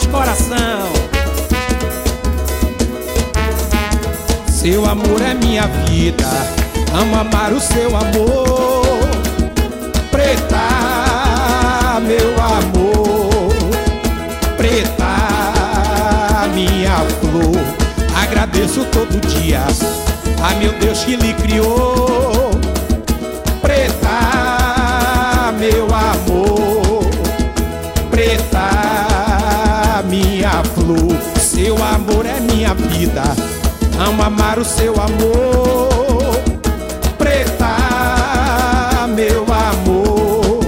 coração. Seu amor é minha vida, amo amar o seu amor. Preta, meu amor, preta, minha flor. Agradeço todo dia a meu Deus que lhe criou. Preta, meu amor, preta, minha flor. Seu amor é minha vida, amo amar o seu amor. Preta, meu amor,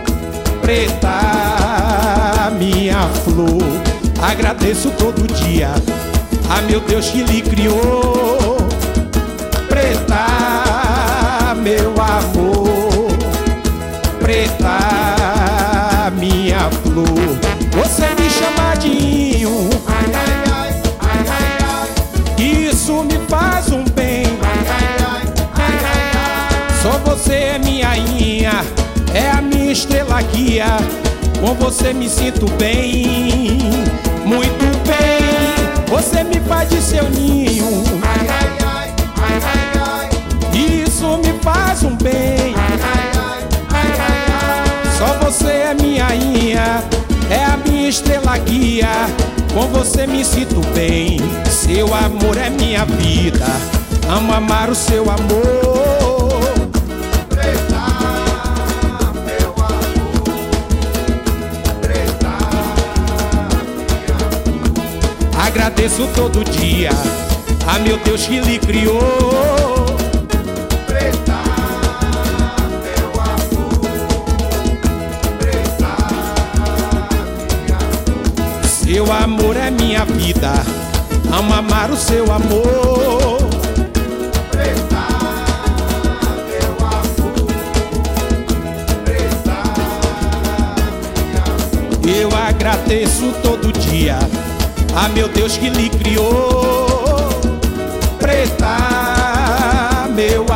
preta, minha flor. Agradeço todo dia a meu Deus que lhe criou. Preta, meu amor, preta, minha flor. Você me chama de Inho, Ai, ai, ai, ai, ai, ai. isso me faz um bem. Ai, ai, ai, ai, ai, ai. Só você é minha rainha, é a minha estrela guia. Com você me sinto bem, muito bem. Você me faz de seu ninho, Ai, ai, ai, ai, ai, ai. isso me faz um bem. Ai, ai, ai, ai, ai. Só você é minha rainha, é a minha estrela guia. Com você me sinto bem. Seu amor é minha vida, amo amar o seu amor. Preta, meu amor, preta, minha. Agradeço todo dia a meu Deus que lhe criou. Preta, meu amor, preta, minha. Seu amor é minha vida, amo amar o seu amor. Preta, meu amor, preta, minha. Eu agradeço todo dia a meu Deus que lhe criou. Preta, meu